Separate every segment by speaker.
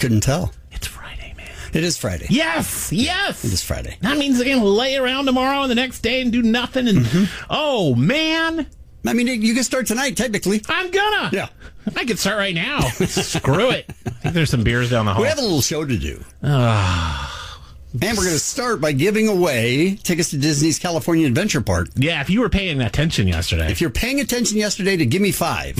Speaker 1: couldn't tell.
Speaker 2: It's Friday, man.
Speaker 1: It is Friday.
Speaker 2: Yes.
Speaker 1: It is Friday.
Speaker 2: That means they're going to lay around tomorrow and the next day and do nothing. And oh, man.
Speaker 1: I mean, you can start tonight, technically.
Speaker 2: I'm gonna.
Speaker 1: Yeah.
Speaker 2: I could start right now. Screw it. I think there's some beers down the hall.
Speaker 1: We have a little show to do. And we're going to start by giving away tickets to Disney's California Adventure Park.
Speaker 2: Yeah, if you were paying attention yesterday.
Speaker 1: If you're paying attention yesterday to Give Me 5,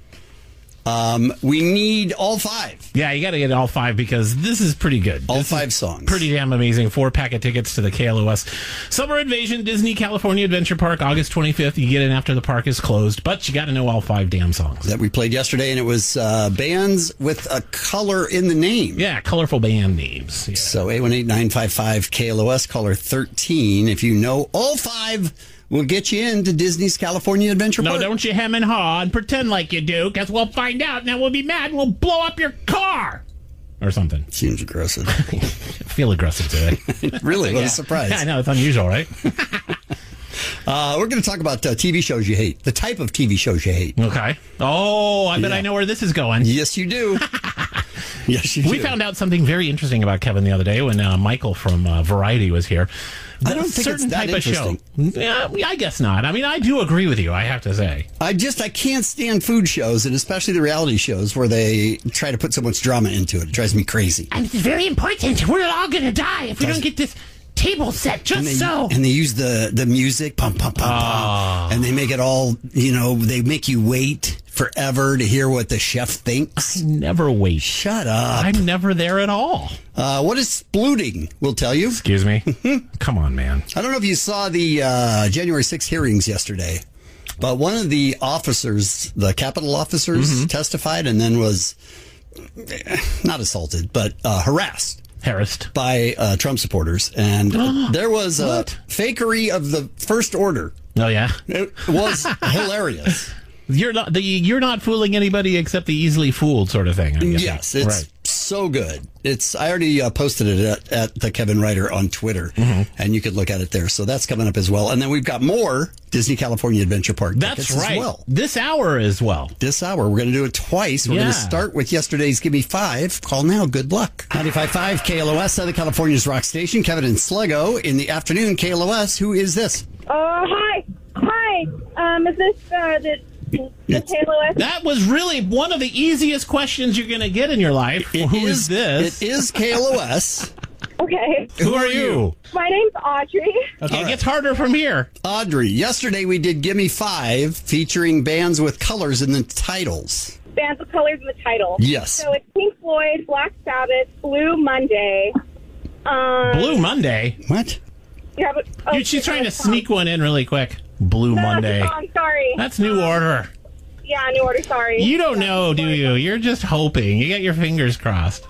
Speaker 1: we need all 5.
Speaker 2: Yeah, you got to get all 5 because this is pretty good.
Speaker 1: All
Speaker 2: this
Speaker 1: 5 songs.
Speaker 2: Pretty damn amazing. 4-pack of tickets to the KLOS Summer Invasion Disney California Adventure Park, August 25th. You get in after the park is closed, but you got to know all 5 damn songs.
Speaker 1: That we played yesterday, and it was bands with a color in the name.
Speaker 2: Yeah, colorful band names. Yeah.
Speaker 1: So 818-955-KLOS, caller 13. If you know all 5, we'll get you into Disney's California Adventure Park.
Speaker 2: No, don't you hem and haw and pretend like you do, because we'll find out, and then we'll be mad and we'll blow up your car. Or something.
Speaker 1: Seems aggressive.
Speaker 2: I feel aggressive today.
Speaker 1: Really? What a surprise.
Speaker 2: Yeah, I know, it's unusual, right?
Speaker 1: We're going to talk about TV shows you hate. The type of TV shows you hate.
Speaker 2: Okay. Oh, I bet I know where this is going.
Speaker 1: Yes, you do. Yes, you do.
Speaker 2: We found out something very interesting about Kevin the other day when Michael from Variety was here.
Speaker 1: I don't think it's that interesting.
Speaker 2: Yeah, I guess not. I mean, I do agree with you, I have to say.
Speaker 1: I can't stand food shows, and especially the reality shows where they try to put so much drama into it. It drives me crazy.
Speaker 2: And it's very important. We're all going to die if we don't get this table set so.
Speaker 1: And they use the music, pum, pum, pum, pum. And they make it all, they make you wait forever to hear what the chef thinks.
Speaker 2: I never wait.
Speaker 1: Shut up.
Speaker 2: I'm never there at all.
Speaker 1: What is splooting? We'll tell you.
Speaker 2: Excuse me? Come on, man.
Speaker 1: I don't know if you saw the January 6th hearings yesterday, but one of the officers, the Capitol officers, testified and then was not assaulted, but harassed by Trump supporters. And there was a fakery of the first order.
Speaker 2: Oh, yeah?
Speaker 1: It was hilarious.
Speaker 2: You're not fooling anybody except the easily fooled sort of thing.
Speaker 1: Yes, it's so good. I already posted it at the Kevin Ryder on Twitter, and you could look at it there. So that's coming up as well. And then we've got more Disney California Adventure Park tickets as well.
Speaker 2: This hour as well.
Speaker 1: This hour. We're going to do it twice. We're going to start with yesterday's Give Me 5. Call now. Good luck. 95.5 KLOS, Southern California's rock station. Kevin and Sluggo in the afternoon. KLOS, who is this?
Speaker 3: Hi. Is this the KLOS?
Speaker 2: That was really one of the easiest questions you're going to get in your life. Who is this?
Speaker 1: It is KLOS.
Speaker 3: Okay.
Speaker 2: Who are you?
Speaker 3: My name's Audrey.
Speaker 2: Okay, it gets harder from here.
Speaker 1: Audrey, yesterday we did Give Me 5 featuring bands with colors in the titles.
Speaker 3: Bands with colors in the title.
Speaker 1: Yes.
Speaker 3: So it's Pink Floyd, Black Sabbath, Blue Monday.
Speaker 2: Blue Monday?
Speaker 1: What?
Speaker 2: She's trying to sneak one in really quick. Blue Monday.
Speaker 3: I'm sorry.
Speaker 2: That's New Order.
Speaker 3: Yeah, New Order, sorry.
Speaker 2: You don't know, do you? You're just hoping. You got your fingers crossed.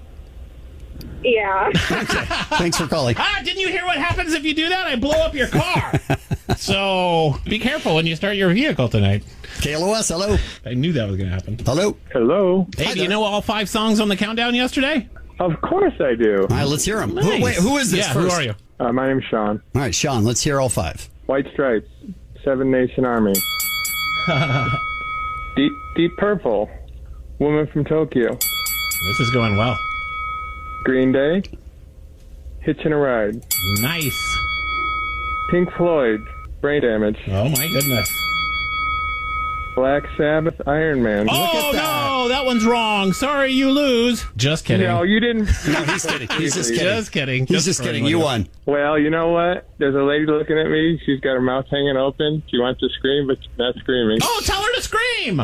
Speaker 3: Yeah.
Speaker 1: Okay. Thanks for calling.
Speaker 2: Didn't you hear what happens if you do that? I blow up your car. So be careful when you start your vehicle tonight.
Speaker 1: KLOS, hello.
Speaker 2: I knew that was going to happen.
Speaker 1: Hello.
Speaker 4: Hello.
Speaker 2: Hey, do you know all 5 songs on the countdown yesterday?
Speaker 4: Of course I do.
Speaker 1: All right, let's hear them.
Speaker 2: Nice.
Speaker 1: Who is this first?
Speaker 2: Who are you?
Speaker 4: My name's Sean.
Speaker 1: All right, Sean, let's hear all 5.
Speaker 4: White Stripes, Seven Nation Army. Deep Purple, Woman from Tokyo.
Speaker 2: This is going well.
Speaker 4: Green Day, Hitchin' a Ride.
Speaker 2: Nice.
Speaker 4: Pink Floyd, Brain Damage.
Speaker 2: Oh, my goodness.
Speaker 4: Black Sabbath, Iron Man.
Speaker 2: Oh, no, that one's wrong. Sorry, you lose. Just kidding.
Speaker 4: No, you didn't.
Speaker 1: No, he's kidding. He's just kidding.
Speaker 2: Just kidding.
Speaker 1: He's just kidding. You won.
Speaker 4: Well, you know what? There's a lady looking at me. She's got her mouth hanging open. She wants to scream, but she's not screaming.
Speaker 2: Oh, tell her to scream.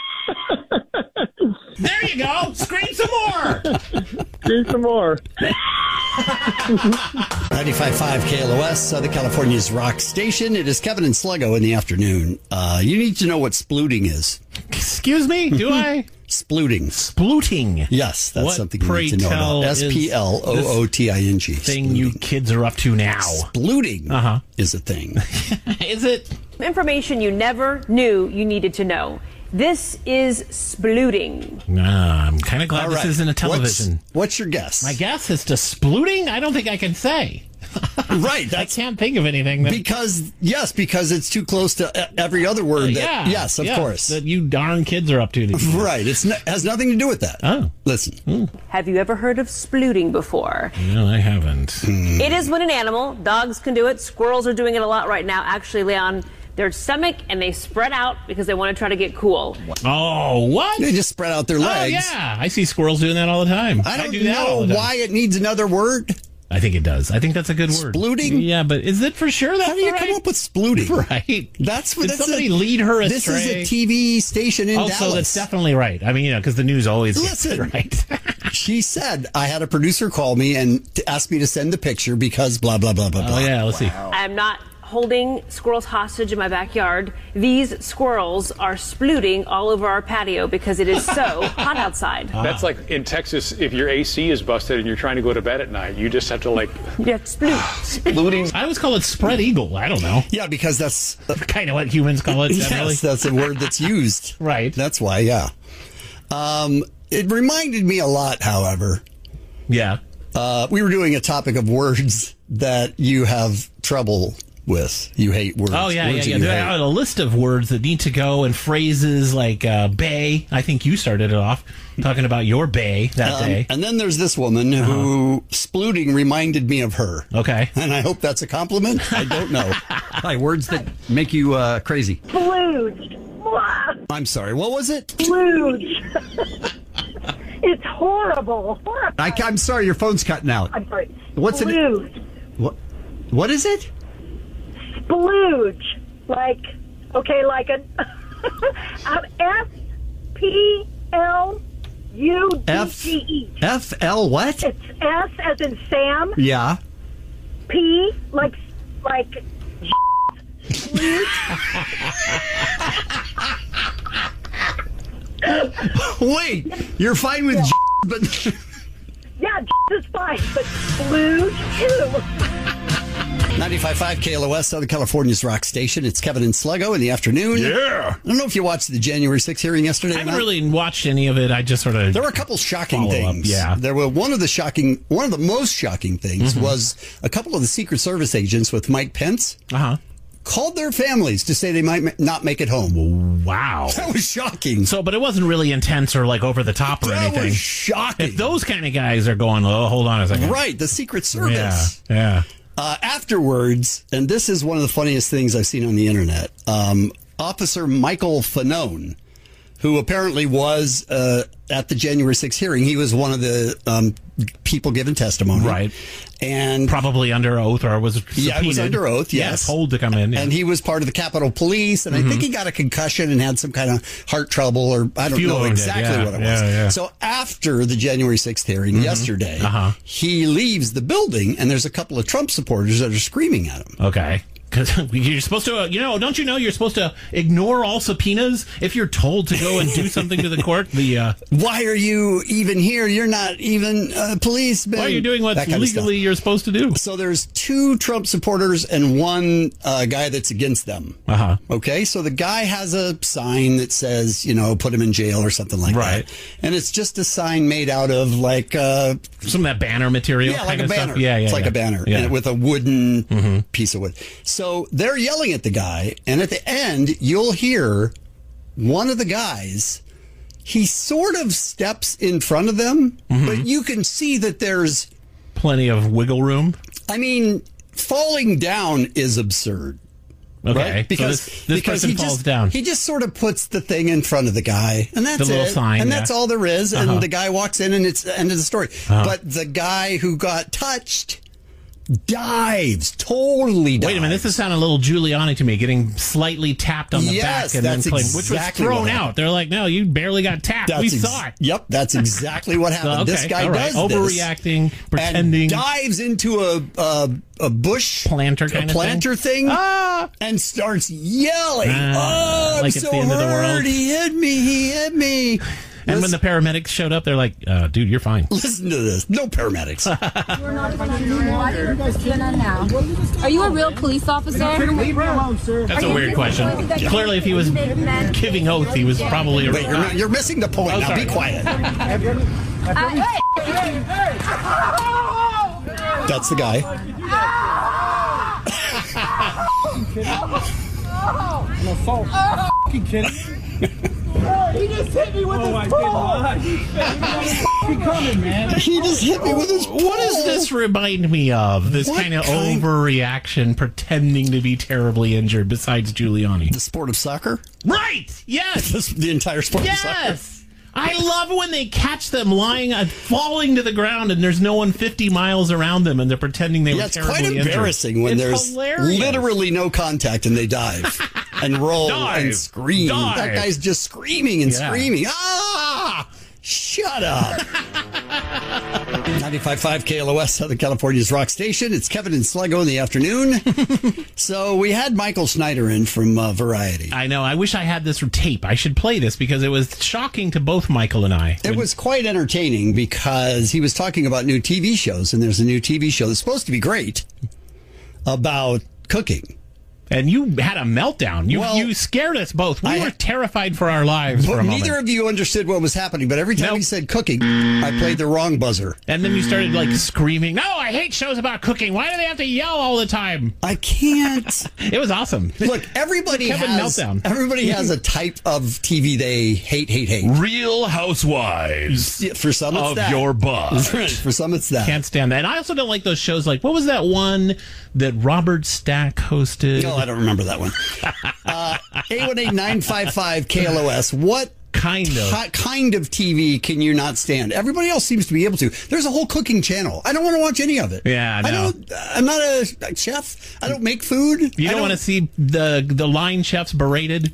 Speaker 2: There you go. Scream some more.
Speaker 4: Scream some more.
Speaker 1: 95.5 KLOS, Southern California's rock station. It is Kevin and Sluggo in the afternoon. You need to know what splooting is.
Speaker 2: Excuse me? Do I?
Speaker 1: Splooting.
Speaker 2: Splooting.
Speaker 1: Yes, that's
Speaker 2: what,
Speaker 1: something you need to know about. Splooting.
Speaker 2: Thing you kids are up to now.
Speaker 1: Splooting is a thing.
Speaker 2: Is it?
Speaker 5: Information you never knew you needed to know. This is splooting.
Speaker 2: I'm kind of glad this isn't a television.
Speaker 1: What's your guess?
Speaker 2: My guess is to splooting? I don't think I can say.
Speaker 1: Right.
Speaker 2: I can't think of anything.
Speaker 1: Because it's too close to every other word. Yes, of course.
Speaker 2: That you darn kids are up to.
Speaker 1: Right. It has nothing to do with that.
Speaker 2: Oh.
Speaker 1: Listen.
Speaker 5: Have you ever heard of splooting before?
Speaker 2: No, I haven't.
Speaker 5: It is when an animal, dogs can do it, squirrels are doing it a lot right now, actually lay on their stomach and they spread out because they want to try to get cool.
Speaker 2: Oh, what?
Speaker 1: They just spread out their legs.
Speaker 2: Oh, yeah. I see squirrels doing that all the time.
Speaker 1: I don't
Speaker 2: do that all
Speaker 1: know
Speaker 2: the time.
Speaker 1: why it needs another word.
Speaker 2: I think it does. I think that's a good word.
Speaker 1: Splooting?
Speaker 2: Yeah, but is it for sure?
Speaker 1: How do you come up with splooting?
Speaker 2: Right.
Speaker 1: Did
Speaker 2: somebody lead her astray?
Speaker 1: This is a TV station in Dallas.
Speaker 2: Also, that's definitely right. I mean, because the news always gets it right.
Speaker 1: She said, I had a producer call me and ask me to send the picture because blah, blah, blah, blah, blah.
Speaker 2: Oh, yeah, let's see.
Speaker 5: I'm not holding squirrels hostage in my backyard. These squirrels are splooting all over our patio because it is so hot outside.
Speaker 6: That's like in Texas, if your AC is busted and you're trying to go to bed at night, you just have to splooting.
Speaker 2: I always call it spread eagle. I don't know.
Speaker 1: Yeah, because that's
Speaker 2: kind of what humans call it.
Speaker 1: Yes, that's a word that's used.
Speaker 2: Right.
Speaker 1: That's why, yeah. It reminded me a lot, however.
Speaker 2: Yeah.
Speaker 1: We were doing a topic of words that you have trouble with. You hate words.
Speaker 2: Oh, yeah,
Speaker 1: words
Speaker 2: yeah. There are a list of words that need to go and phrases like bay. I think you started it off talking about your bay that day.
Speaker 1: And then there's this woman who splooting reminded me of her.
Speaker 2: Okay.
Speaker 1: And I hope that's a compliment. I don't know.
Speaker 7: Hi, words that make you crazy.
Speaker 8: Splooge.
Speaker 1: I'm sorry. What was it?
Speaker 8: Splooge. It's horrible.
Speaker 7: I'm sorry, your phone's cutting out.
Speaker 8: I'm sorry.
Speaker 7: What's
Speaker 8: Splooge.
Speaker 7: What is it?
Speaker 8: Splooge. Like an S-P-L-U-D-G-E.
Speaker 7: F-L what?
Speaker 8: It's S as in Sam.
Speaker 7: Yeah.
Speaker 8: P like
Speaker 7: Wait, you're fine with but
Speaker 8: yeah, is fine, but splooge too.
Speaker 1: 95.5 KLOS, Southern California's rock station. It's Kevin and Sluggo in the afternoon.
Speaker 7: Yeah.
Speaker 1: I don't know if you watched the January 6th hearing yesterday.
Speaker 2: I haven't really watched any of it. I just sort of...
Speaker 1: There were a couple shocking things.
Speaker 2: Yeah.
Speaker 1: There were one of the most shocking things was a couple of the Secret Service agents with Mike Pence called their families to say they might not make it home.
Speaker 2: Wow.
Speaker 1: That was shocking.
Speaker 2: So, but it wasn't really intense or like over the top or anything.
Speaker 1: That was shocking.
Speaker 2: If those kind of guys are going, oh, hold on a second.
Speaker 1: Right, the Secret Service.
Speaker 2: Yeah.
Speaker 1: Afterwards, and this is one of the funniest things I've seen on the internet, Officer Michael Fanone, who apparently was at the January 6th hearing, he was one of the people giving testimony.
Speaker 2: Right.
Speaker 1: And
Speaker 2: probably under oath or was subpoenaed.
Speaker 1: Yeah, he was under oath, yes.
Speaker 2: Told to come in. Yeah.
Speaker 1: And he was part of the Capitol Police, and I think he got a concussion and had some kind of heart trouble, or I don't know exactly what it was.
Speaker 2: Yeah.
Speaker 1: So after the January 6th hearing yesterday, he leaves the building, and there's a couple of Trump supporters that are screaming at him.
Speaker 2: Okay. Because you're supposed to, don't you know you're supposed to ignore all subpoenas if you're told to go and do something to the court?
Speaker 1: Why are you even here? You're not even a policeman.
Speaker 2: Why are you doing what legally you're supposed to do?
Speaker 1: So there's two Trump supporters and one guy that's against them. Okay, so the guy has a sign that says, put him in jail or something like that. And it's just a sign made out of like
Speaker 2: some of that banner material.
Speaker 1: Yeah, like a banner.
Speaker 2: Stuff. Yeah,
Speaker 1: it's like a banner with a wooden piece of wood. So they're yelling at the guy, and at the end, you'll hear one of the guys, he sort of steps in front of them, but you can see that there's
Speaker 2: plenty of wiggle room.
Speaker 1: I mean, falling down is absurd.
Speaker 2: Okay,
Speaker 1: right? Because
Speaker 2: so this person falls down.
Speaker 1: He just sort of puts the thing in front of the guy, and that's
Speaker 2: the little
Speaker 1: it.
Speaker 2: sign,
Speaker 1: and that's all there is. And the guy walks in, and it's the end of the story. But the guy who got touched totally dives.
Speaker 2: Wait a minute, this is sounding a little Giuliani to me, getting slightly tapped on the back and then playing, which was thrown out. They're like, no, you barely got tapped. We saw it.
Speaker 1: Yep, that's exactly what happened. This guy does
Speaker 2: overreacting, pretending,
Speaker 1: and dives into a bush
Speaker 2: planter
Speaker 1: thing, and starts yelling. I'm
Speaker 2: like
Speaker 1: so
Speaker 2: it's the end of the world.
Speaker 1: He hit me.
Speaker 2: And when the paramedics showed up, they're like, dude, you're fine.
Speaker 1: Listen to this. No paramedics.
Speaker 9: We're not now. Are you a real police officer?
Speaker 2: Leave her alone, sir. That's a weird question. Clearly, if he was giving oath, he was probably a...
Speaker 1: Wait, you're missing the point. Now be quiet.
Speaker 8: Hey!
Speaker 1: That's the guy.
Speaker 10: fucking kidding me? An assault. Fucking kidding me? He just hit me with his paw. He's coming, man.
Speaker 1: He just hit me with his paw.
Speaker 2: What does this remind me of? This kind of overreaction, pretending to be terribly injured, besides Giuliani.
Speaker 1: The sport of soccer?
Speaker 2: Right! Yes!
Speaker 1: The entire sport of soccer?
Speaker 2: Yes! I love when they catch them falling to the ground and there's no one 50 miles around them and they're pretending they were terribly injured.
Speaker 1: It's quite embarrassing when there's
Speaker 2: hilarious.
Speaker 1: Literally no contact and they dive and roll and scream. That guy's just screaming and screaming. Ah! Shut up. 95.5 KLOS, Southern California's rock station. It's Kevin and Sluggo in the afternoon. So we had Michael Schneider in from Variety.
Speaker 2: I know. I wish I had this tape. I should play this because it was shocking to both Michael and I.
Speaker 1: It was quite entertaining because he was talking about new TV shows, and there's a new TV show that's supposed to be great about cooking.
Speaker 2: And you had a meltdown. You scared us both. We were terrified for our lives for a moment.
Speaker 1: Neither of you understood what was happening, but every time he said cooking, I played the wrong buzzer.
Speaker 2: And then you started screaming, "No, I hate shows about cooking. Why do they have to yell all the time?"
Speaker 1: I can't.
Speaker 2: It was awesome.
Speaker 1: Look, everybody has a type of TV they hate.
Speaker 11: Real Housewives.
Speaker 1: For some, it's that.
Speaker 11: Of your butt.
Speaker 1: For some, it's that.
Speaker 2: Can't stand that. And I also don't like those shows like, what was that one that Robert Stack hosted?
Speaker 1: No, I don't remember that one. 818-955 KLOS. What kind of TV can you not stand? Everybody else seems to be able to. There's a whole cooking channel. I don't want to watch any of it.
Speaker 2: Yeah, no.
Speaker 1: I'm not a chef. I don't make food.
Speaker 2: You don't want to see the line chefs berated?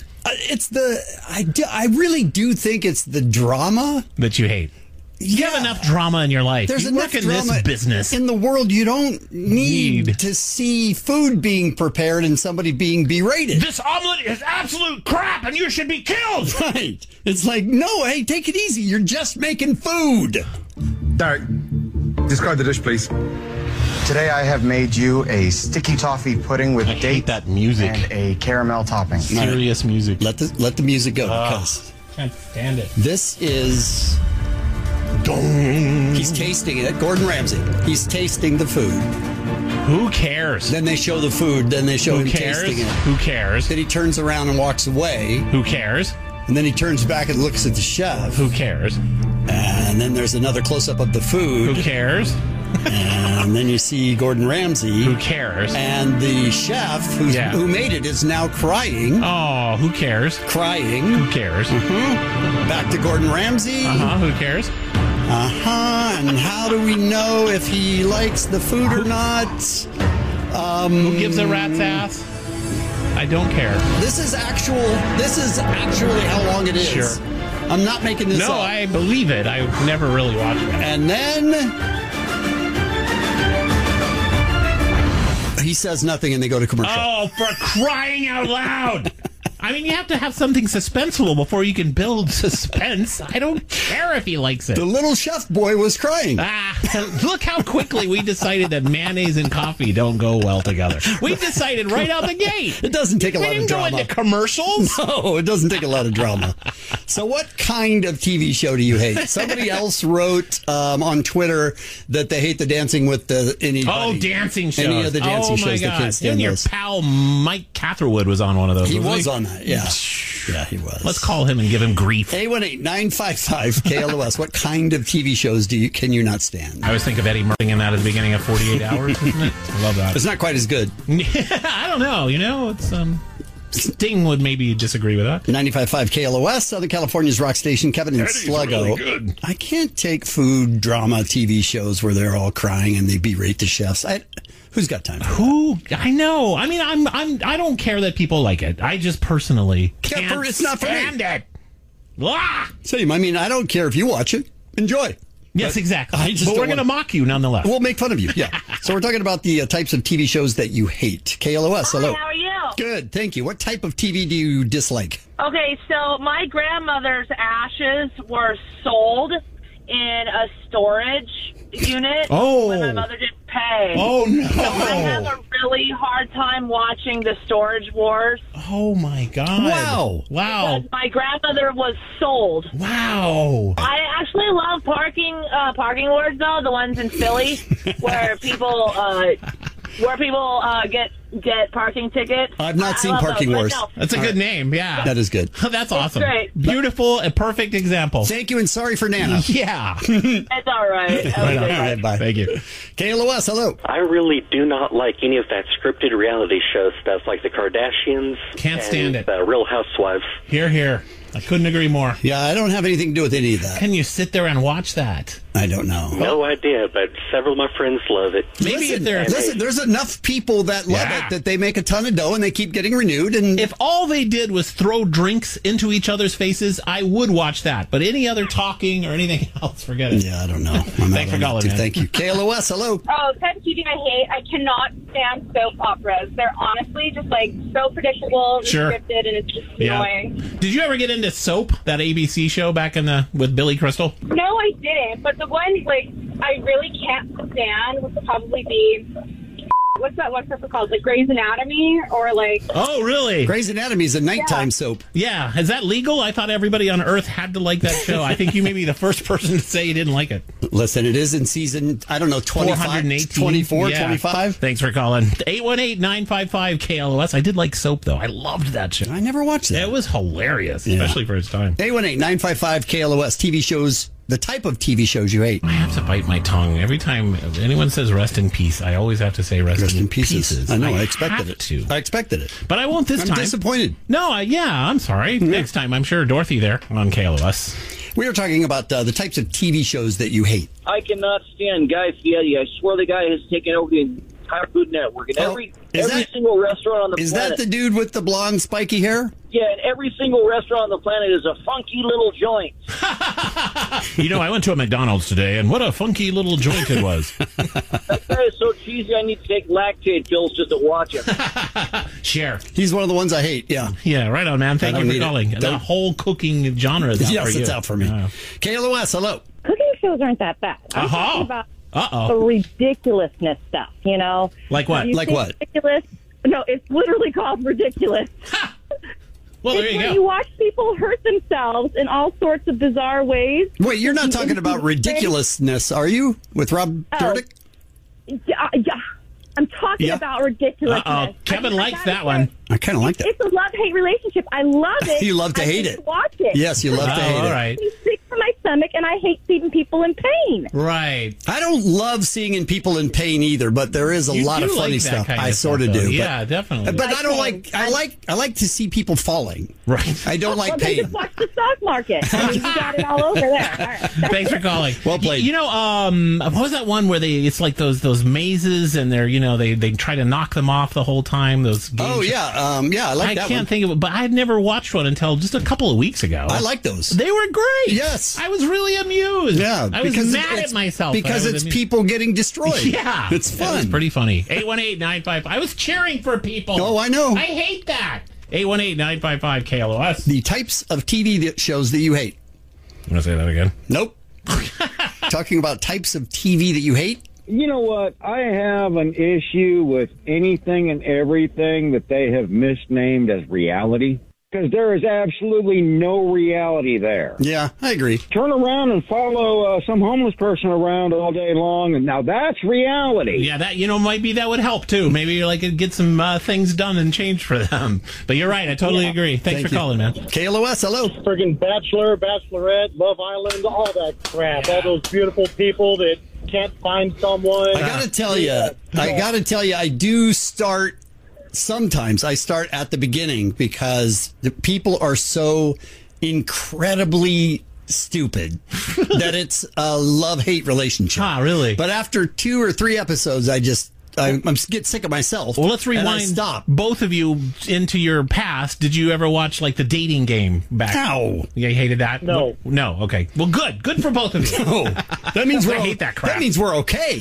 Speaker 1: I really do think it's the drama
Speaker 2: that you hate. You have enough drama in your life.
Speaker 1: There's
Speaker 2: you
Speaker 1: enough
Speaker 2: work in
Speaker 1: drama
Speaker 2: this business.
Speaker 1: In the world, you don't need to see food being prepared and somebody being berated.
Speaker 11: This omelet is absolute crap and you should be killed.
Speaker 1: Right. It's like, no, hey, take it easy. You're just making food.
Speaker 12: Derek, discard the dish, please.
Speaker 13: Today I have made you a sticky toffee pudding with
Speaker 2: that music
Speaker 13: and a caramel topping.
Speaker 2: Serious music.
Speaker 1: Let the music go. Because
Speaker 2: can't stand it.
Speaker 1: This is... He's tasting it. Gordon Ramsay. He's tasting the food.
Speaker 2: Who cares?
Speaker 1: Then they show the food. Then they show him tasting it.
Speaker 2: Who cares?
Speaker 1: Then he turns around and walks away.
Speaker 2: Who cares?
Speaker 1: And then he turns back and looks at the chef.
Speaker 2: Who cares?
Speaker 1: And then there's another close-up of the food.
Speaker 2: Who cares?
Speaker 1: And then you see Gordon Ramsay.
Speaker 2: Who cares?
Speaker 1: And the chef who made it is now crying.
Speaker 2: Oh, who cares?
Speaker 1: Crying.
Speaker 2: Who cares?
Speaker 1: Back to Gordon Ramsay.
Speaker 2: Who cares?
Speaker 1: And how do we know if he likes the food or not?
Speaker 2: Who gives a rat's ass? I don't care.
Speaker 1: This is actually how long it is.
Speaker 2: Sure.
Speaker 1: I'm not making this up.
Speaker 2: No, I believe it. I've never really watched it.
Speaker 1: And then he says nothing and they go to commercial.
Speaker 2: Oh, for crying out loud! I mean, you have to have something suspenseful before you can build suspense. I don't care if he likes it.
Speaker 1: The little chef boy was crying.
Speaker 2: Look how quickly we decided that mayonnaise and coffee don't go well together. We decided right out the gate.
Speaker 1: It doesn't take a lot of drama.
Speaker 2: We didn't go into commercials.
Speaker 1: No, it doesn't take a lot of drama. So what kind of TV show do you hate? Somebody else wrote on Twitter that they hate the Dancing with anybody.
Speaker 2: Oh, dancing shows.
Speaker 1: Any of the dancing shows.
Speaker 2: My
Speaker 1: they can't stand
Speaker 2: and your
Speaker 1: those.
Speaker 2: pal Mike Catherwood was on one of those.
Speaker 1: He was on that. Yeah. Yeah, he was.
Speaker 2: Let's call him and give him grief.
Speaker 1: 818-955 KLOS. What kind of TV shows can you not stand?
Speaker 2: I always think of Eddie Murphy in that at the beginning of 48 Hours, isn't it? I love that.
Speaker 1: It's not quite as good.
Speaker 2: I don't know. It's Sting would maybe disagree with that.
Speaker 1: 95.5 KLOS, Southern California's rock station. Kevin and
Speaker 11: Eddie's
Speaker 1: Sluggo.
Speaker 11: really good.
Speaker 1: I can't take food drama TV shows where they're all crying and they berate the chefs. Who's got time for that?
Speaker 2: I know. I mean, I don't care that people like it. I just personally can't
Speaker 1: it's not
Speaker 2: stand it. Ah!
Speaker 1: Same. I mean, I don't care if you watch it. Enjoy.
Speaker 2: Yes, exactly.
Speaker 1: But
Speaker 2: we're going to mock you nonetheless.
Speaker 1: We'll make fun of you. Yeah. So we're talking about the types of TV shows that you hate. KLOS, hello.
Speaker 8: Hi, how are you?
Speaker 1: Good, thank you. What type of TV do you dislike?
Speaker 8: Okay, so my grandmother's ashes were sold in a storage unit when my mother didn't pay.
Speaker 2: Oh, no.
Speaker 8: So I have a really hard time watching the Storage Wars.
Speaker 2: Oh, my God.
Speaker 1: Wow.
Speaker 8: Because my grandmother was sold.
Speaker 2: Wow.
Speaker 8: I actually love parking wars, though, the ones in Philly, where people where people get parking tickets.
Speaker 1: I've not seen
Speaker 8: love
Speaker 1: Parking
Speaker 8: those,
Speaker 1: Wars.
Speaker 8: but no.
Speaker 2: That's a good name, yeah.
Speaker 1: That is good.
Speaker 2: That's awesome.
Speaker 8: great.
Speaker 2: Beautiful, a perfect example.
Speaker 1: Thank you, and sorry for Nana.
Speaker 2: Yeah.
Speaker 8: It's all right.
Speaker 1: Right on. All right, bye.
Speaker 2: Thank you.
Speaker 1: KLOS, hello.
Speaker 14: I really do not like any of that scripted reality show stuff like the Kardashians.
Speaker 2: Can't stand it.
Speaker 14: Real Housewives.
Speaker 2: Here, here. I couldn't agree more.
Speaker 1: Yeah, I don't have anything to do with any of that.
Speaker 2: Can you sit there and watch that?
Speaker 1: I don't know.
Speaker 14: No idea, but several of my friends love it.
Speaker 2: Maybe if they're...
Speaker 1: Listen, there's enough people that love it that they make a ton of dough and they keep getting renewed. And
Speaker 2: if all they did was throw drinks into each other's faces, I would watch that. But any other talking or anything else, forget it.
Speaker 1: Yeah, I don't know.
Speaker 2: Thanks for calling, man.
Speaker 1: Thank you. KLOS, hello.
Speaker 3: Oh, type of TV I hate. I cannot stand soap operas. They're honestly just like so predictable and
Speaker 2: Sure.
Speaker 3: scripted, and it's just
Speaker 2: Yeah.
Speaker 3: annoying.
Speaker 2: Did you ever get into Soap, that ABC show back in with Billy Crystal?
Speaker 3: No, I didn't. But the one like I really can't stand would probably be what's that one stuff called? Like Grey's Anatomy or like.
Speaker 2: Oh, really?
Speaker 1: Grey's Anatomy is a nighttime soap.
Speaker 2: Yeah. Is that legal? I thought everybody on Earth had to like that show. I think you may be the first person to say you didn't like it.
Speaker 1: Listen, it is in season, I don't know, 25,
Speaker 2: 418,
Speaker 1: 24,
Speaker 2: yeah.
Speaker 1: 25.
Speaker 2: Thanks for calling. 818-955-KLOS. I did like Soap, though. I loved that show.
Speaker 1: I never watched that.
Speaker 2: It was hilarious, especially for its time.
Speaker 1: 818-955-KLOS. TV shows, the type of TV shows you hate.
Speaker 2: I have to bite my tongue. Every time anyone says rest in peace, I always have to say rest in pieces.
Speaker 1: I know, I expected
Speaker 2: have
Speaker 1: it.
Speaker 2: to.
Speaker 1: I expected it.
Speaker 2: But I won't this
Speaker 1: I'm
Speaker 2: time.
Speaker 1: disappointed.
Speaker 2: No, I'm sorry. Next time, I'm sure Dorothy there on KLOS.
Speaker 1: We are talking about the types of TV shows that you hate.
Speaker 15: I cannot stand Guy Fieri. I swear the guy has taken over the entire Food Network. And every single restaurant on the planet.
Speaker 1: Is that the dude with the blonde spiky hair?
Speaker 15: Yeah, and every single restaurant on the planet is a funky little joint.
Speaker 2: You know, I went to a McDonald's today, and what a funky little joint it was.
Speaker 15: That guy is so cheesy, I need to take lactate pills just to watch him.
Speaker 2: Share.
Speaker 1: He's one of the ones I hate, yeah.
Speaker 2: Yeah, right on, man. Thank you for calling. The whole cooking genre is out
Speaker 1: yes,
Speaker 2: for you.
Speaker 1: it's out for me. KLOS, hello.
Speaker 16: Cooking shows aren't that bad. I'm talking about the ridiculousness stuff, you know?
Speaker 2: Like what?
Speaker 16: You
Speaker 1: Like
Speaker 16: think
Speaker 1: what?
Speaker 16: Ridiculous? No, it's literally called ridiculous.
Speaker 2: Well, there
Speaker 16: it's
Speaker 2: you
Speaker 16: when
Speaker 2: go.
Speaker 16: you watch people hurt themselves in all sorts of bizarre ways.
Speaker 1: Wait, you're not talking about ridiculousness, are you? With Rob Dyrdek?
Speaker 16: Yeah. I'm talking about ridiculousness.
Speaker 2: Kevin likes that one.
Speaker 1: I kind of like that.
Speaker 16: It's a love-hate relationship. I love it.
Speaker 1: You love to
Speaker 16: I
Speaker 1: hate
Speaker 16: hate
Speaker 1: it.
Speaker 16: Watch it.
Speaker 1: Yes, you love to hate it.
Speaker 2: All right.
Speaker 16: It's sick to my stomach, and I hate seeing people in pain.
Speaker 2: Right.
Speaker 1: I don't love seeing people in pain either, but there is a
Speaker 2: You
Speaker 1: lot
Speaker 2: do
Speaker 1: of funny
Speaker 2: like that
Speaker 1: stuff.
Speaker 2: kind
Speaker 1: I
Speaker 2: of
Speaker 1: sort of
Speaker 2: stuff,
Speaker 1: do.
Speaker 2: though.
Speaker 1: But,
Speaker 2: Yeah, definitely.
Speaker 1: But I don't like. I like to see people falling.
Speaker 2: Right.
Speaker 1: I don't like
Speaker 16: Well, then
Speaker 1: pain.
Speaker 16: just watch the stock market. I mean, you got it all over there. All right.
Speaker 2: Thanks for calling.
Speaker 1: Well played.
Speaker 2: You know, what was that one where it's like those mazes and they're, they try to knock them off the whole time? Those games.
Speaker 1: Oh yeah, I like that
Speaker 2: I can't
Speaker 1: one.
Speaker 2: think of it, but I had never watched one until just a couple of weeks ago.
Speaker 1: I like those.
Speaker 2: They were great.
Speaker 1: Yes.
Speaker 2: I was really amused.
Speaker 1: Yeah,
Speaker 2: I was
Speaker 1: because
Speaker 2: mad
Speaker 1: it's-
Speaker 2: at myself.
Speaker 1: because
Speaker 2: I was
Speaker 1: it's
Speaker 2: amused.
Speaker 1: people getting destroyed.
Speaker 2: Yeah.
Speaker 1: It's
Speaker 2: It
Speaker 1: fun.
Speaker 2: was pretty funny. 818-955. I was cheering for people.
Speaker 1: Oh, I know.
Speaker 2: I hate that. 818-955-KLOS.
Speaker 1: The types of TV shows that you hate.
Speaker 2: You want to say that again?
Speaker 1: Nope. Talking about types of TV that you hate.
Speaker 17: You know what? I have an issue with anything and everything that they have misnamed as reality. Because there is absolutely no reality there.
Speaker 1: Yeah, I agree.
Speaker 17: Turn around and follow some homeless person around all day long, and now that's reality.
Speaker 2: Yeah, that maybe that would help too. Maybe get some things done and change for them. But you're right. I totally agree. Thanks for calling, man.
Speaker 1: KLOS, hello.
Speaker 18: Friggin' Bachelor, Bachelorette, Love Island, all that crap. All those beautiful people that can't find someone.
Speaker 1: I gotta tell you, I do start. Sometimes I start at the beginning because the people are so incredibly stupid that it's a love-hate relationship.
Speaker 2: Ah, really?
Speaker 1: But after 2 or 3 episodes, I get sick of myself.
Speaker 2: Well, let's
Speaker 1: and I
Speaker 2: rewind
Speaker 1: stop.
Speaker 2: both of you into your past. Did you ever watch the dating game back?
Speaker 1: No.
Speaker 2: You hated that?
Speaker 18: No.
Speaker 2: No. Okay. Well, good for both of you.
Speaker 1: No. That means
Speaker 2: I hate that crap.
Speaker 1: That means we're okay.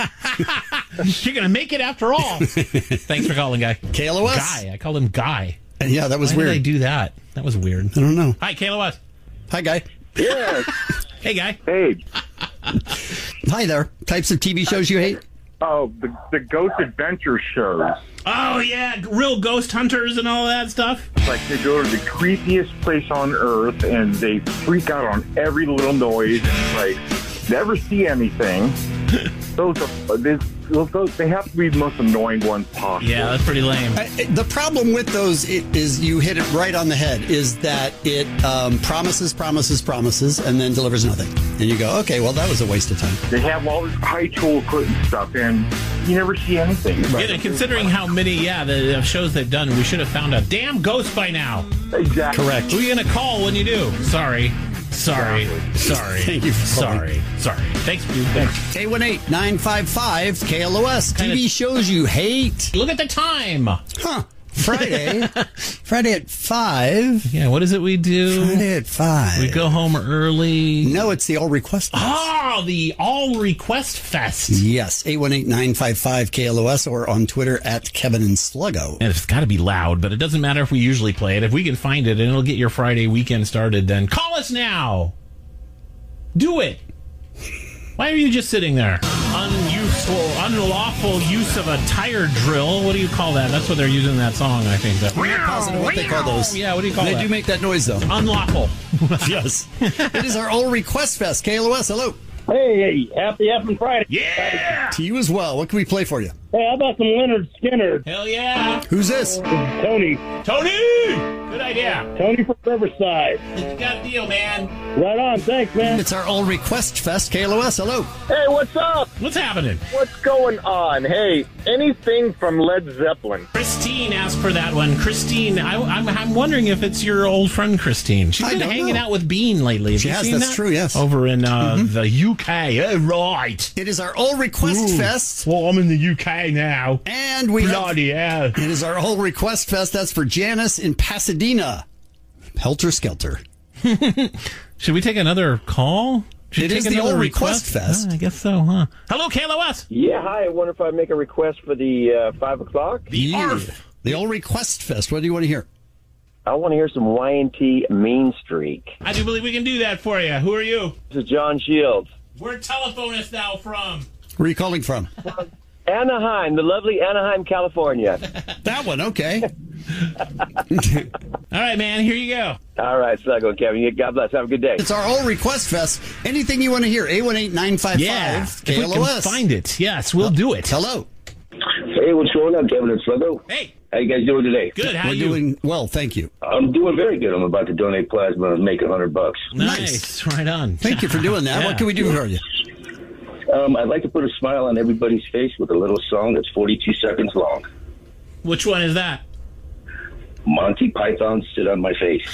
Speaker 2: You're gonna make it after all. Thanks for calling, Guy.
Speaker 1: KLOS?
Speaker 2: Guy. I called him Guy.
Speaker 1: Yeah, that was
Speaker 2: Why
Speaker 1: weird.
Speaker 2: did I do that? That was weird.
Speaker 1: I don't know.
Speaker 2: Hi, KLOS.
Speaker 1: Hi, Guy.
Speaker 18: Yeah.
Speaker 2: Hey, Guy.
Speaker 18: Hey.
Speaker 1: Hi there. Types of TV shows you hate?
Speaker 18: Oh, the Ghost Adventure shows.
Speaker 2: Oh yeah, real ghost hunters and all that stuff.
Speaker 18: Like they go to the creepiest place on earth and they freak out on every little noise and never see anything. Those are
Speaker 19: they have to be the most annoying ones possible.
Speaker 2: Yeah, that's pretty lame.
Speaker 1: The problem with those is you hit it right on the head, is that it promises, and then delivers nothing. And you go, okay, well, that was a waste of time.
Speaker 19: They have all this high tool equipment stuff, and you never see anything.
Speaker 2: Yeah, and considering how many, the shows they've done, we should have found a damn ghost by now.
Speaker 19: Exactly.
Speaker 1: Correct.
Speaker 2: Who are you going to call when you do? Sorry.
Speaker 1: Thank you for calling.
Speaker 2: Sorry. Thanks, dude. Thanks.
Speaker 1: 818-955 KLOS. TV shows you hate.
Speaker 2: Look at the time.
Speaker 1: Huh. Friday at 5.
Speaker 2: Yeah, what is it we do?
Speaker 1: Friday at 5.
Speaker 2: We go home early.
Speaker 1: No, it's the All Request Fest.
Speaker 2: Oh, the All Request Fest.
Speaker 1: Yes, 818-955 KLOS or on Twitter at Kevin and Sluggo.
Speaker 2: And it's got to be loud, but it doesn't matter if we usually play it. If we can find it and it'll get your Friday weekend started, then call us now. Do it. Why are you just sitting there? Unlawful use of a tire drill. What do you call that? That's what they're using in that song, I think.
Speaker 1: I'm not positive what they call those.
Speaker 2: Yeah, what do you call that?
Speaker 1: They do make that noise, though.
Speaker 2: Unlawful.
Speaker 1: Yes. It is our All Request Fest. KLOS, hello.
Speaker 18: Hey, happy effing Friday.
Speaker 2: Yeah!
Speaker 1: To you as well. What can we play for you?
Speaker 18: Hey, how about some Leonard Skinner?
Speaker 2: Hell yeah!
Speaker 1: Who's this?
Speaker 18: Tony.
Speaker 2: Good idea.
Speaker 18: Tony from Riverside.
Speaker 2: You got a deal, man.
Speaker 18: Right on. Thanks, man.
Speaker 1: It's our All Request Fest. KLOS, hello.
Speaker 20: Hey, what's up?
Speaker 2: What's happening?
Speaker 20: What's going on? Hey, anything from Led Zeppelin?
Speaker 2: Christine asked for that one. Christine, I'm wondering if it's your old friend Christine. She's been hanging out with Bean lately.
Speaker 1: She has, that's true, yes.
Speaker 2: Over in the UK. Right.
Speaker 1: It is our All Request Fest.
Speaker 2: Well, I'm in the UK now.
Speaker 1: And we
Speaker 2: Bloody hell.
Speaker 1: It is our All Request Fest. That's for Janice in Pasadena. Helter Skelter.
Speaker 2: Should we take another call?
Speaker 1: It is the All Request Fest.
Speaker 2: I guess so, huh? Hello, KLOS.
Speaker 21: Yeah, hi. I wonder if I make a request for the 5 o'clock?
Speaker 2: The ARF.
Speaker 1: The All Request Fest. What do you want to hear?
Speaker 21: I want to hear some Y&T Mean Streak.
Speaker 2: I do believe we can do that for you. Who are you?
Speaker 21: This is John Shields.
Speaker 2: Where telephone us now from?
Speaker 1: Where are you calling from?
Speaker 21: Anaheim, the lovely Anaheim, California.
Speaker 1: That one, okay.
Speaker 2: All right, man, here you go.
Speaker 21: All right, Sluggo, Kevin. God bless. Have a good day.
Speaker 1: It's our All Request Fest. Anything you want to hear, 818-955 KLOS.
Speaker 2: If we can find it. Yes, we'll do it.
Speaker 1: Hello.
Speaker 22: Hey, what's going on, Kevin and Sluggo?
Speaker 2: Hey.
Speaker 22: How you guys doing today?
Speaker 2: Good. How
Speaker 1: We're doing well, thank you.
Speaker 22: I'm doing very good. I'm about to donate plasma and make $100.
Speaker 2: Nice. Right on.
Speaker 1: Thank you for doing that.
Speaker 2: Yeah.
Speaker 1: What can we do for you?
Speaker 22: I'd like to put a smile on everybody's face with a little song that's 42 seconds long.
Speaker 2: Which one is that?
Speaker 22: Monty Python, Sit on My Face.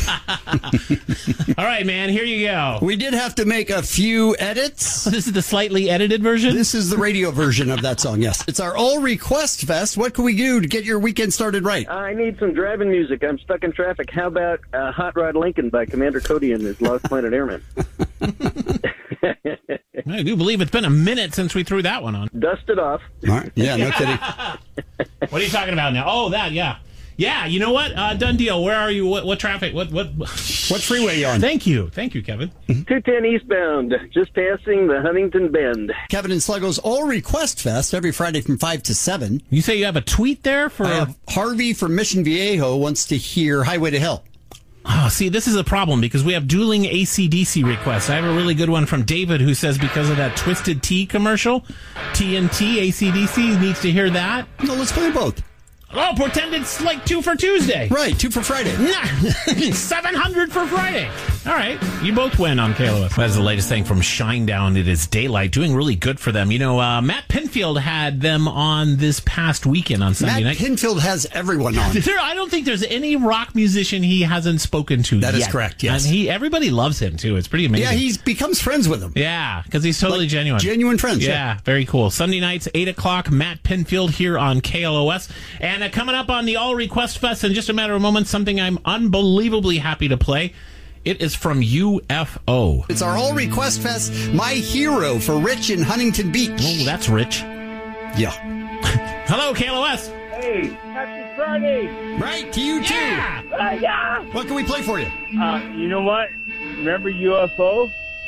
Speaker 2: All right, man, here you go.
Speaker 1: We did have to make a few edits.
Speaker 2: This is the slightly edited version?
Speaker 1: This is the radio version of that song, yes. It's our All Request Fest. What can we do to get your weekend started right?
Speaker 21: I need some driving music. I'm stuck in traffic. How about Hot Rod Lincoln by Commander Cody and his Lost Planet Airmen?
Speaker 2: I do believe it's been a minute since we threw that one on.
Speaker 21: Dust it off.
Speaker 1: All right. Yeah, no kidding.
Speaker 2: What are you talking about now? Oh, that, yeah. Yeah, you know what? Done deal. Where are you? What traffic? What
Speaker 1: freeway are you on?
Speaker 2: Thank you, Kevin.
Speaker 21: 210 eastbound, just passing the Huntington Bend.
Speaker 1: Kevin and Sluggo's All Request Fest every Friday from 5 to 7.
Speaker 2: You say you have a tweet there for
Speaker 1: Harvey from Mission Viejo wants to hear Highway to Hell.
Speaker 2: Oh, see, this is a problem because we have dueling AC/DC requests. I have a really good one from David who says because of that Twisted Tea commercial, TNT, AC/DC needs to hear that.
Speaker 1: No, let's play both.
Speaker 2: Oh, pretend it's like 2 for Tuesday.
Speaker 1: Right, 2 for Friday.
Speaker 2: 700 for Friday. All right, you both win on KLOS. That's the latest thing from Shinedown. It is Daylight, doing really good for them. You know, Matt Pinfield had them on this past weekend on Sunday night.
Speaker 1: Matt Pinfield has everyone on.
Speaker 2: I don't think there's any rock musician he hasn't spoken to yet.
Speaker 1: That is correct, yes.
Speaker 2: And everybody loves him, too. It's pretty amazing.
Speaker 1: Yeah, he becomes friends with him.
Speaker 2: Yeah, because he's totally genuine.
Speaker 1: Genuine friends.
Speaker 2: Yeah, very cool. Sunday nights, 8 o'clock, Matt Pinfield here on KLOS. And coming up on the All Request Fest in just a matter of moments, something I'm unbelievably happy to play. It is from UFO.
Speaker 1: It's our All Request Fest, My Hero for Rich in Huntington Beach.
Speaker 2: Oh, that's Rich.
Speaker 1: Yeah.
Speaker 2: Hello, KLOS.
Speaker 18: Hey, happy Friday.
Speaker 1: Right, to you too.
Speaker 18: Yeah.
Speaker 1: What can we play for you?
Speaker 18: You know what? Remember UFO?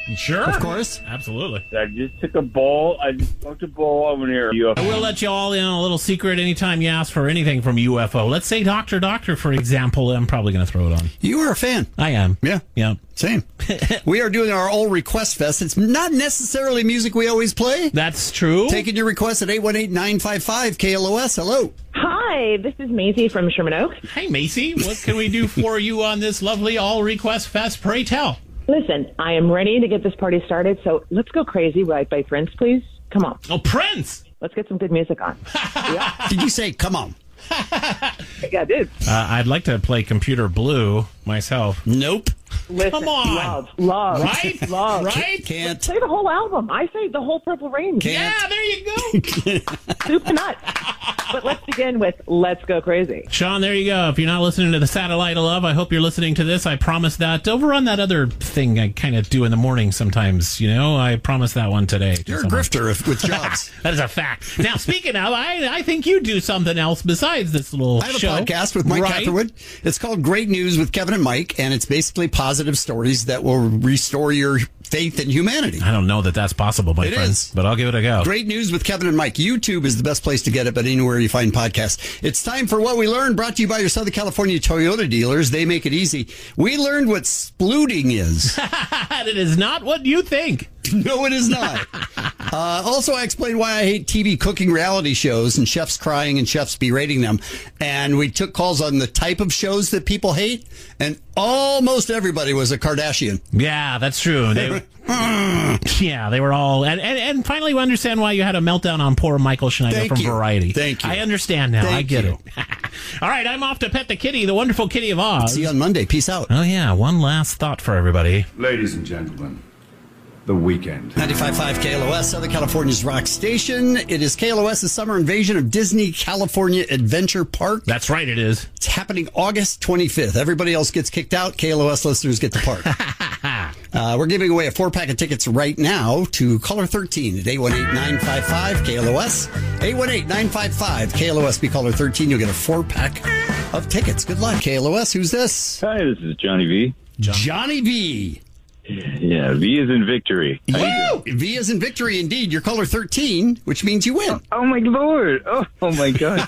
Speaker 2: Sure.
Speaker 1: Of course.
Speaker 2: Absolutely.
Speaker 19: I just took a ball. I just smoked a ball over here.
Speaker 2: I will let you all in on a little secret anytime you ask for anything from UFO. Let's say Doctor, for example. I'm probably going to throw it on.
Speaker 1: You are a fan.
Speaker 2: I am.
Speaker 1: Yeah.
Speaker 2: Yeah.
Speaker 1: Same. We are doing our All Request Fest. It's not necessarily music we always play.
Speaker 2: That's true.
Speaker 1: Taking your requests at 818-955-KLOS. Hello.
Speaker 4: Hi, this is Maisie from Sherman Oaks.
Speaker 2: Hey, Macy. What can we do for you on this lovely All Request Fest? Pray tell.
Speaker 4: Listen, I am ready to get this party started, so let's go crazy right by Prince, please. Come on.
Speaker 2: Oh, Prince!
Speaker 4: Let's get some good music on.
Speaker 1: Yeah. Did you say, come on?
Speaker 4: Yeah, dude.
Speaker 2: I'd like to play Computer Blue myself.
Speaker 1: Nope.
Speaker 4: Listen,
Speaker 2: come on.
Speaker 4: Love.
Speaker 2: Right?
Speaker 4: Love.
Speaker 2: Right?
Speaker 1: Can't.
Speaker 4: Play the whole album. I say the whole Purple Rain.
Speaker 1: Can't.
Speaker 2: Yeah, there you go.
Speaker 4: Soup to nuts. But let's begin with Let's Go Crazy.
Speaker 2: Sean, there you go. If you're not listening to the Satellite of Love, I hope you're listening to this. I promise that. Over on that other thing I kind of do in the morning sometimes, I promise that one today.
Speaker 1: You're a grifter with jobs.
Speaker 2: That is a fact. Now, speaking of, I think you do something else besides this little show.
Speaker 1: I have a podcast with Mike Catherwood. It's called Great News with Kevin and Mike, and it's basically positive stories that will restore your faith in humanity.
Speaker 2: I don't know that that's possible, my friends, but I'll give it a go.
Speaker 1: Great News with Kevin and Mike. YouTube is the best place to get it, but anywhere you find podcasts. It's time for What We Learned, brought to you by your Southern California Toyota dealers. They make it easy. We learned what splooting is.
Speaker 2: It is not what you think.
Speaker 1: No, it is not. Also, I explained why I hate TV cooking reality shows and chefs crying and chefs berating them. And we took calls on the type of shows that people hate, and almost everybody was a Kardashian.
Speaker 2: Yeah, that's true. They were all... And finally, we understand why you had a meltdown on poor Michael Schneider from Variety.
Speaker 1: Thank you.
Speaker 2: I understand now. I get it. All right, I'm off to pet the kitty, the wonderful Kitty of Oz.
Speaker 1: See you on Monday. Peace out.
Speaker 2: Oh, yeah. One last thought for everybody.
Speaker 5: Ladies and gentlemen, The Weekend.
Speaker 1: 95.5 KLOS, Southern California's rock station. It is KLOS's summer invasion of Disney California Adventure Park.
Speaker 2: That's right, it is.
Speaker 1: It's happening August 25th. Everybody else gets kicked out. KLOS listeners get the park. We're giving away a 4-pack of tickets right now to caller 13 at 818-955-KLOS. 818-955-KLOS. Be caller 13. You'll get a 4-pack of tickets. Good luck, KLOS. Who's this?
Speaker 23: Hi, this is Johnny V.
Speaker 1: Johnny V.
Speaker 23: Yeah, V is in victory.
Speaker 1: V is in victory, indeed. You're caller 13, which means you win.
Speaker 23: Oh, my Lord. Oh my God.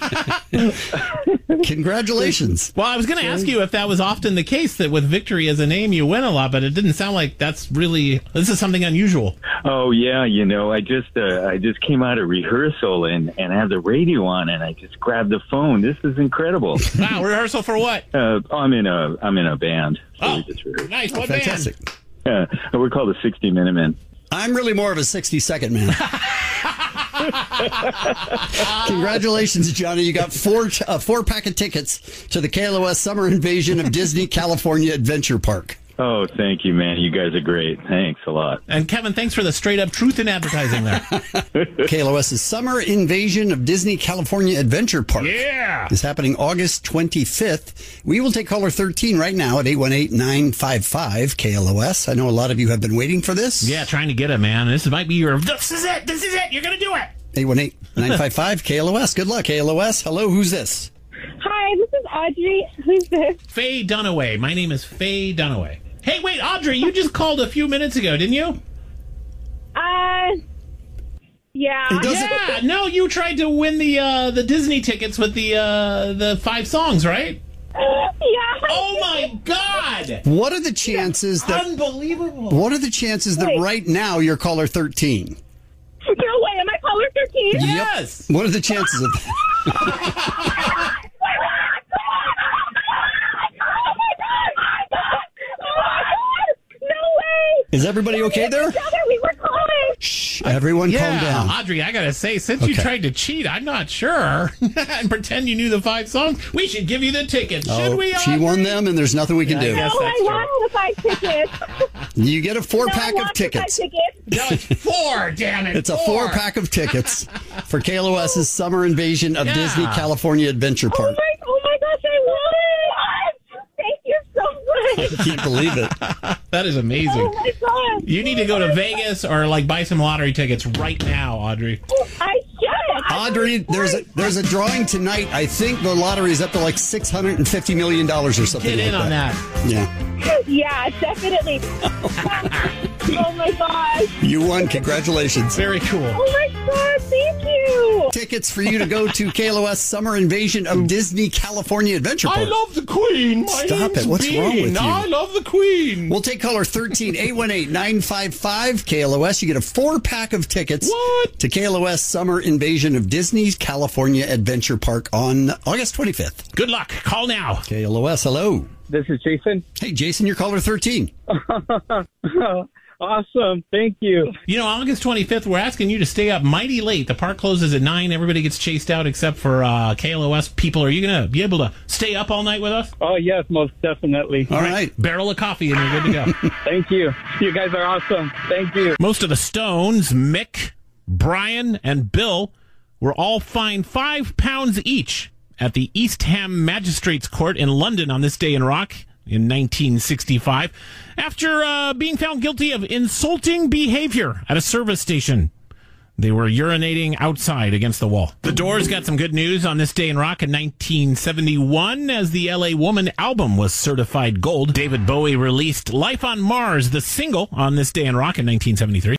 Speaker 1: Congratulations.
Speaker 2: Well, I was going to ask you if that was often the case, that with victory as a name, you win a lot, but it didn't sound like that's really... This is something unusual.
Speaker 23: Oh, yeah. I just came out of rehearsal and I have the radio on, and I just grabbed the phone. This is incredible.
Speaker 2: Wow, rehearsal for what?
Speaker 23: I'm in a band.
Speaker 2: So nice. What
Speaker 1: fantastic.
Speaker 23: Band? We're called the 60 Minute Men.
Speaker 1: I'm really more of a 60-second man. Congratulations, Johnny. You got 4-pack of tickets to the KLOS Summer Invasion of Disney California Adventure Park.
Speaker 23: Oh, thank you, man. You guys are great. Thanks a lot.
Speaker 2: And Kevin, thanks for the straight-up truth in advertising there.
Speaker 1: KLOS's Summer Invasion of Disney California Adventure Park.
Speaker 2: Yeah!
Speaker 1: Is happening August 25th. We will take caller 13 right now at 818-955-KLOS. I know a lot of you have been waiting for this.
Speaker 2: Yeah, trying to get it, man. This might be your... This is it! You're going to do it!
Speaker 1: 818-955-KLOS. Good luck, KLOS. Hello, who's this?
Speaker 3: Hi, this is Audrey. Who's this?
Speaker 2: Faye Dunaway. My name is Faye Dunaway. Hey, wait, Audrey, you just called a few minutes ago, didn't you?
Speaker 3: Yeah.
Speaker 2: Yeah, no, you tried to win the Disney tickets with the 5 songs, right?
Speaker 3: Yeah.
Speaker 2: Oh, my God!
Speaker 1: What are the chances that...
Speaker 2: Unbelievable.
Speaker 1: What are the chances that right now you're caller 13?
Speaker 3: No way, am I caller 13?
Speaker 2: Yes!
Speaker 1: What are the chances of that? Is everybody okay there?
Speaker 3: We were calling.
Speaker 1: Shh, everyone calm down.
Speaker 2: Audrey, I gotta say, since you tried to cheat, I'm not sure, and pretend you knew the 5 songs, we should give you the tickets. Should we, Audrey?
Speaker 1: She won them, and there's nothing we can do.
Speaker 3: No, I won the 5 tickets.
Speaker 1: You get a 4-pack of tickets.
Speaker 2: No, it's 4, damn it.
Speaker 1: It's a 4-pack of tickets for KLOS's Summer Invasion of Disney California Adventure Park.
Speaker 3: Oh my gosh, I won! Thank you so much.
Speaker 1: I can't believe it.
Speaker 2: That is amazing.
Speaker 3: Oh my God.
Speaker 2: You need to go to Vegas or buy some lottery tickets right now, Audrey.
Speaker 3: I should.
Speaker 1: Audrey, there's a drawing tonight. I think the lottery is up to $650 million or something.
Speaker 2: Get in on that.
Speaker 1: Yeah.
Speaker 3: Yeah, definitely. Oh my gosh.
Speaker 1: You won. Congratulations.
Speaker 2: Very cool.
Speaker 3: Oh my God, thank you.
Speaker 1: Tickets for you to go to KLOS Summer Invasion of Disney California Adventure Park.
Speaker 11: I love the Queen.
Speaker 1: Stop it. What's wrong with you?
Speaker 11: I love the Queen.
Speaker 1: We'll take caller 13-818-955 KLOS. You get a 4-pack of tickets to KLOS Summer Invasion of Disney's California Adventure Park on August 25th.
Speaker 2: Good luck. Call now.
Speaker 1: KLOS, hello.
Speaker 18: This is Jason.
Speaker 1: Hey, Jason, you're caller 13.
Speaker 18: Awesome. Thank you.
Speaker 2: You know, August 25th, we're asking you to stay up mighty late. The park closes at 9. Everybody gets chased out except for KLOS people. Are you going to be able to stay up all night with us?
Speaker 18: Oh, yes, most definitely.
Speaker 1: All right.
Speaker 2: Barrel of coffee and you're good to go.
Speaker 18: Thank you. You guys are awesome. Thank you.
Speaker 2: Most of the Stones, Mick, Brian, and Bill, were all fined £5 each at the East Ham Magistrates Court in London on this day in rock in 1965 after being found guilty of insulting behavior at a service station. They were urinating outside against the wall. The Doors got some good news on this day in rock in 1971 as the LA Woman album was certified gold. David Bowie released Life on Mars, the single, on this day in rock in 1973.